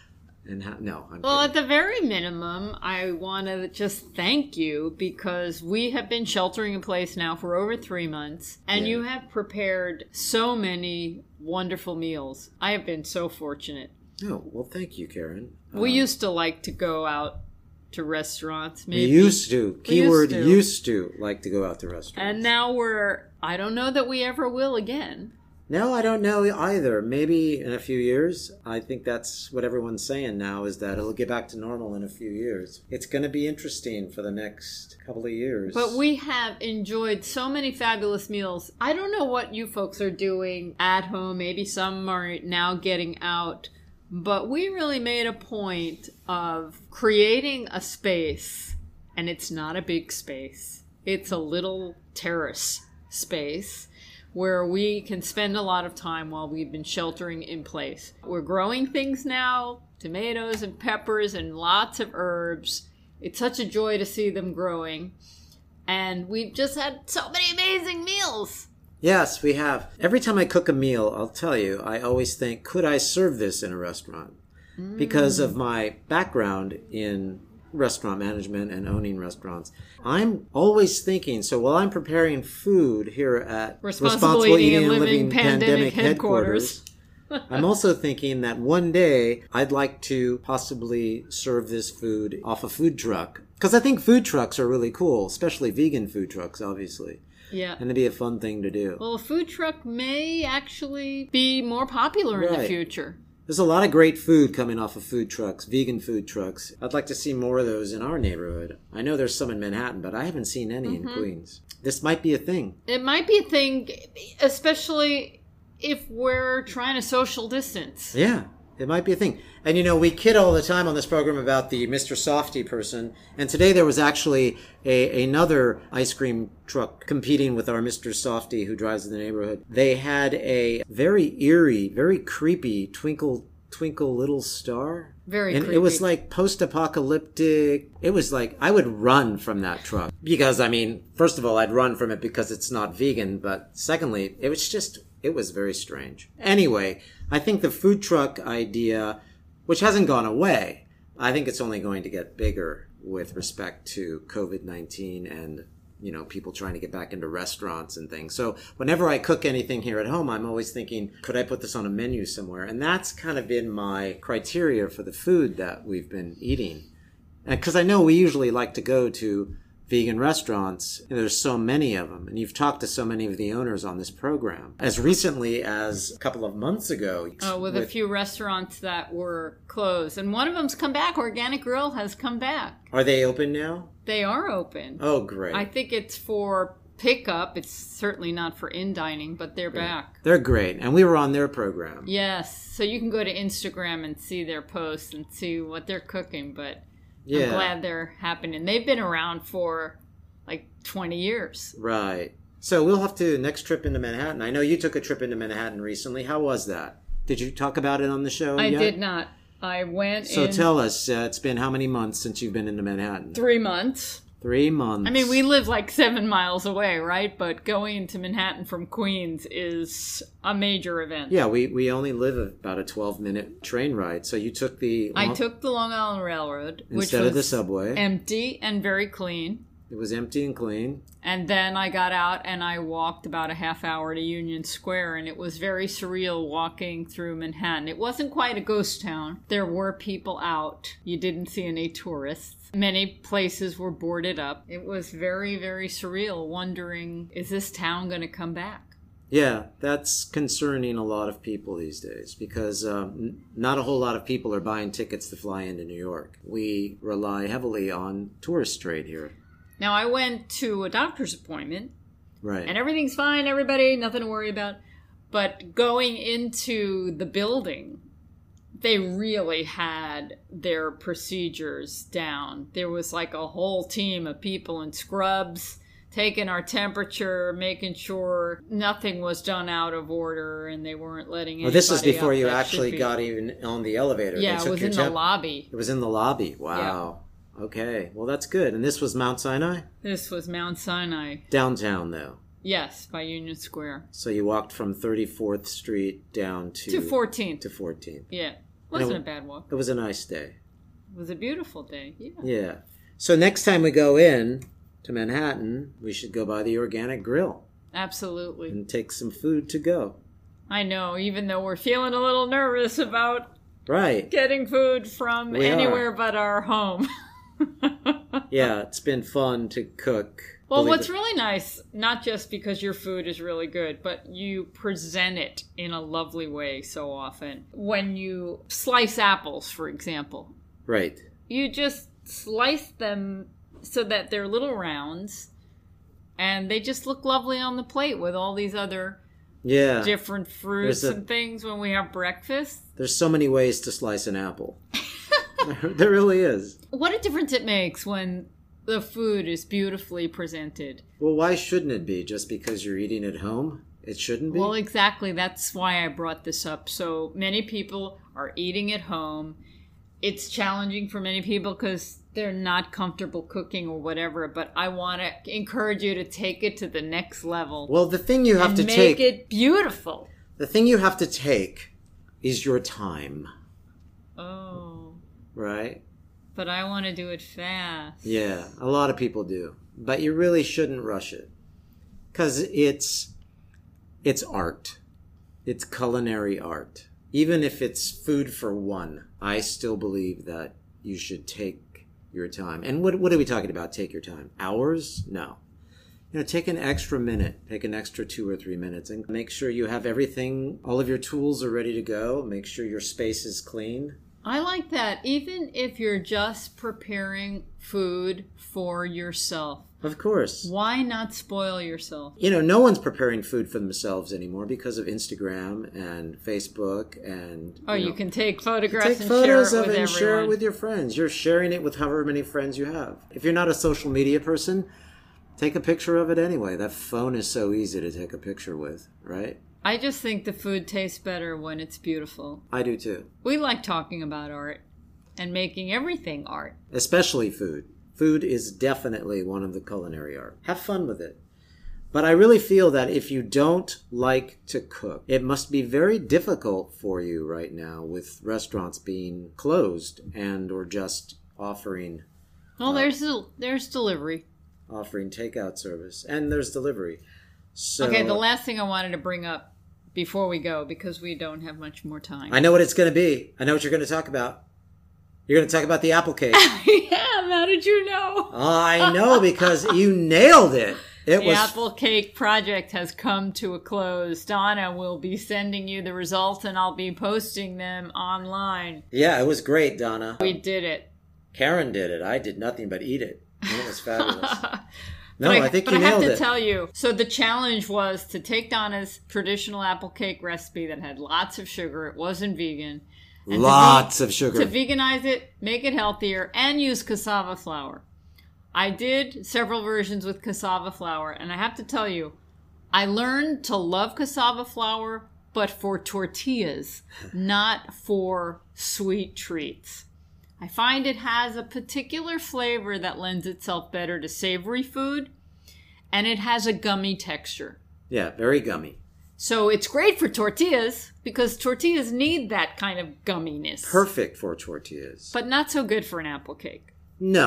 how, no, I'm Well, kidding. at the very minimum, I want to just thank you because we have been sheltering in place now for over 3 months, and Yeah. you have prepared so many wonderful meals. I have been so fortunate. Oh, well, thank you, Karen. We used to like to go out to restaurants. We Maybe. used to. Keyword used to. used to like to go out to restaurants. And now I don't know that we ever will again. No, I don't know either. Maybe in a few years. I think that's what everyone's saying now, is that it'll get back to normal in a few years. It's going to be interesting for the next couple of years. But we have enjoyed so many fabulous meals. I don't know what you folks are doing at home. Maybe some are now getting out. But we really made a point of creating a space, and it's not a big space. It's a little terrace space where we can spend a lot of time while we've been sheltering in place. We're growing things now, tomatoes and peppers and lots of herbs. It's such a joy to see them growing. And we've just had so many amazing meals. Yes, we have. Every time I cook a meal, I'll tell you, I always think, could I serve this in a restaurant? Because of my background in restaurant management and owning restaurants, I'm always thinking, so while I'm preparing food here at Responsible Eating and Living Pandemic Headquarters, I'm also thinking that one day I'd like to possibly serve this food off a food truck. Because I think food trucks are really cool, especially vegan food trucks, obviously. Yeah. And it'd be a fun thing to do. Well, a food truck may actually be more popular in the Right. future. There's a lot of great food coming off of food trucks, vegan food trucks. I'd like to see more of those in our neighborhood. I know there's some in Manhattan, but I haven't seen any in Queens. This might be a thing. It might be a thing, especially if we're trying to social distance. Yeah, it might be a thing. And you know, we kid all the time on this program about the Mr. Softy person. And today there was actually another ice cream truck competing with our Mr. Softy who drives in the neighborhood. They had a very eerie, very creepy Twinkle Twinkle Little Star. Very And creepy. it was like post-apocalyptic. It was like, I would run from that truck. Because, I mean, first of all, I'd run from it because it's not vegan. But secondly, it was very strange. Anyway, I think the food truck idea, which hasn't gone away, I think it's only going to get bigger with respect to COVID-19 and, you know, people trying to get back into restaurants and things. So whenever I cook anything here at home, I'm always thinking, could I put this on a menu somewhere? And that's kind of been my criteria for the food that we've been eating. Because I know we usually like to go to vegan restaurants. There's so many of them, and you've talked to so many of the owners on this program. As recently as a couple of months ago. With a few restaurants that were closed. And one of them's come back. Organic Grill has come back. Are they open now? They are open. Oh, great. I think it's for pickup. It's certainly not for in-dining, but they're back. They're great, and we were on their program. Yes. So you can go to Instagram and see their posts and see what they're cooking, but Yeah. I'm glad they're happening. They've been around for like 20 years. Right. So we'll have to, next trip into Manhattan. I know you took a trip into Manhattan recently. How was that? Did you talk about it on the show I yet? did not. I went So in tell us, it's been how many months since you've been into Manhattan? 3 months. 3 months. I mean, we live like 7 miles away, right? But going into Manhattan from Queens is a major event. Yeah, we only live about a 12-minute train ride. So you took the... I took the Long Island Railroad, which instead was of the subway. empty and very clean. It was empty and clean. And then I got out and I walked about a half hour to Union Square, and it was very surreal walking through Manhattan. It wasn't quite a ghost town. There were people out. You didn't see any tourists. Many places were boarded up. It was very, very surreal, wondering, is this town going to come back? Yeah, that's concerning a lot of people these days because not a whole lot of people are buying tickets to fly into New York. We rely heavily on tourist trade here. Now, I went to a doctor's appointment, Right. and everything's fine, everybody, nothing to worry about. But going into the building, they really had their procedures down. There was like a whole team of people in scrubs taking our temperature, making sure nothing was done out of order, and they weren't letting anybody This is before up you that actually should be. got even on the elevator. They Yeah, it took was your in the lobby. It was in the lobby. Wow. Okay. Well, that's good. And this was Mount Sinai? This was Mount Sinai. Downtown, though. Yes, by Union Square. So you walked from 34th Street down To 14th. To 14th. Yeah. Wasn't a bad walk. It was a nice day. It was a beautiful day. Yeah. Yeah. So next time we go in to Manhattan, we should go by the Organic Grill Absolutely. and take some food to go. I know, even though we're feeling a little nervous about Right. getting food from We anywhere but our home. Yeah, it's been fun to cook. Well, Believe what's it- really nice, not just because your food is really good, but you present it in a lovely way so often. When you slice apples, for example, Right. you just slice them so that they're little rounds, and they just look lovely on the plate with all these other Yeah. different fruits There's a- and things when we have breakfast. There's so many ways to slice an apple. There really is. What a difference it makes when the food is beautifully presented. Well, why shouldn't it be? Just because you're eating at home? It shouldn't be? Well, exactly. That's why I brought this up. So many people are eating at home. It's challenging for many people because they're not comfortable cooking or whatever, but I want to encourage you to take it to the next level. Well, the thing you have and to make take it beautiful. the thing you have to take is your time, Oh, right? but I want to do it fast. Yeah, a lot of people do. But you really shouldn't rush it. Cuz it's art. It's culinary art. Even if it's food for one, I still believe that you should take your time. And what are we talking about? Take your time. Hours? No. Take an extra minute, take an extra 2 or 3 minutes and make sure you have everything, all of your tools are ready to go. Make sure your space is clean. I like that. Even if you're just preparing food for yourself, Of course. why not spoil yourself? No one's preparing food for themselves anymore because of Instagram and Facebook and... Oh, you can take photographs Take and photos share it of with it and share it everyone. with your friends. You're sharing it with however many friends you have. If you're not a social media person, take a picture of it anyway. That phone is so easy to take a picture with, right? I just think the food tastes better when it's beautiful. I do too. We like talking about art and making everything art. Especially food. Food is definitely one of the culinary art. Have fun with it. But I really feel that if you don't like to cook, it must be very difficult for you right now with restaurants being closed and or just offering Well, there's delivery. takeout service. And there's delivery. So Okay, the last thing I wanted to bring up before we go, because we don't have much more time. I know what it's going to be. I know what you're going to talk about. You're going to talk about the apple cake. Yeah, how did you know? I know because you nailed it. It The was apple cake project has come to a close. Donna will be sending you the results and I'll be posting them online. Yeah, it was great, Donna. We did it. Karen did it. I did nothing but eat it. It was fabulous. No, But I think but you I have nailed to it. tell you, so the challenge was to take Donna's traditional apple cake recipe that had lots of sugar. It wasn't vegan. And Lots of sugar. To veganize it, make it healthier, and use cassava flour. I did several versions with cassava flour, and I have to tell you, I learned to love cassava flour, but for tortillas, not for sweet treats. I find it has a particular flavor that lends itself better to savory food, and it has a gummy texture. Yeah, very gummy. So it's great for tortillas, because tortillas need that kind of gumminess. Perfect for tortillas. But not so good for an apple cake. No.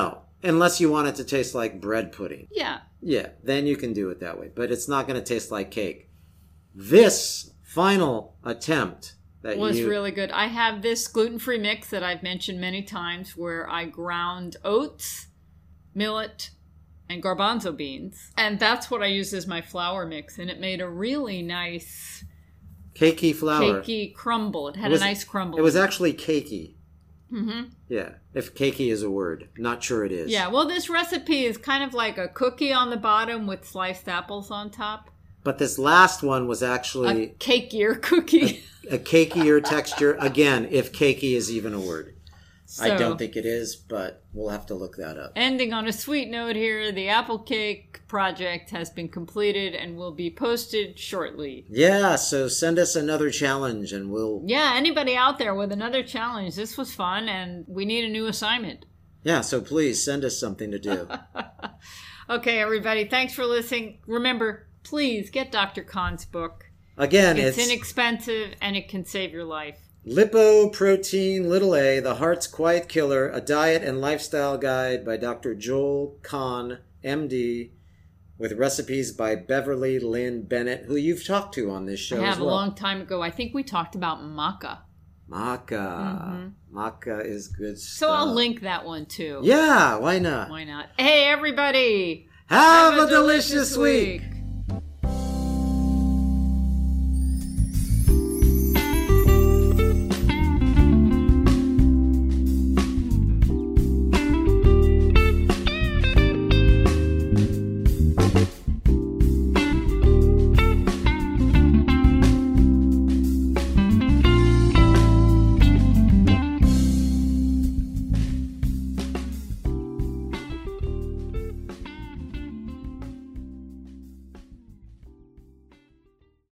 Unless you want it to taste like bread pudding. Yeah. Yeah, then you can do it that way. But it's not going to taste like cake. This final attempt that Was really good. I have this gluten-free mix that I've mentioned many times where I ground oats, millet, and garbanzo beans. And that's what I used as my flour mix. And it made a really nice cakey flour. cakey crumble. It had a nice crumble. It was actually cakey. Mm-hmm. Yeah, if cakey is a word. Not sure it is. Yeah, well, this recipe is kind of like a cookie on the bottom with sliced apples on top. But this last one was actually... A cakier cookie. a cakier texture. Again, if cakey is even a word. So, I don't think it is, but we'll have to look that up. Ending on a sweet note here, the apple cake project has been completed and will be posted shortly. Yeah, so send us another challenge and we'll... Yeah, anybody out there with another challenge, this was fun and we need a new assignment. Yeah, so please send us something to do. Okay, everybody, thanks for listening. Remember, please get Dr. Khan's book. Again, it's inexpensive and it can save your life. Lipoprotein A, The Heart's Quiet Killer, a diet and lifestyle guide by Dr. Joel Kahn, MD, with recipes by Beverly Lynn Bennett, who you've talked to on this show I have as well. a long time ago. I think we talked about maca. Maca. Mm-hmm. Maca is good stuff. So I'll link that one too. Yeah, why not? Why not? Hey, everybody. Have a delicious week.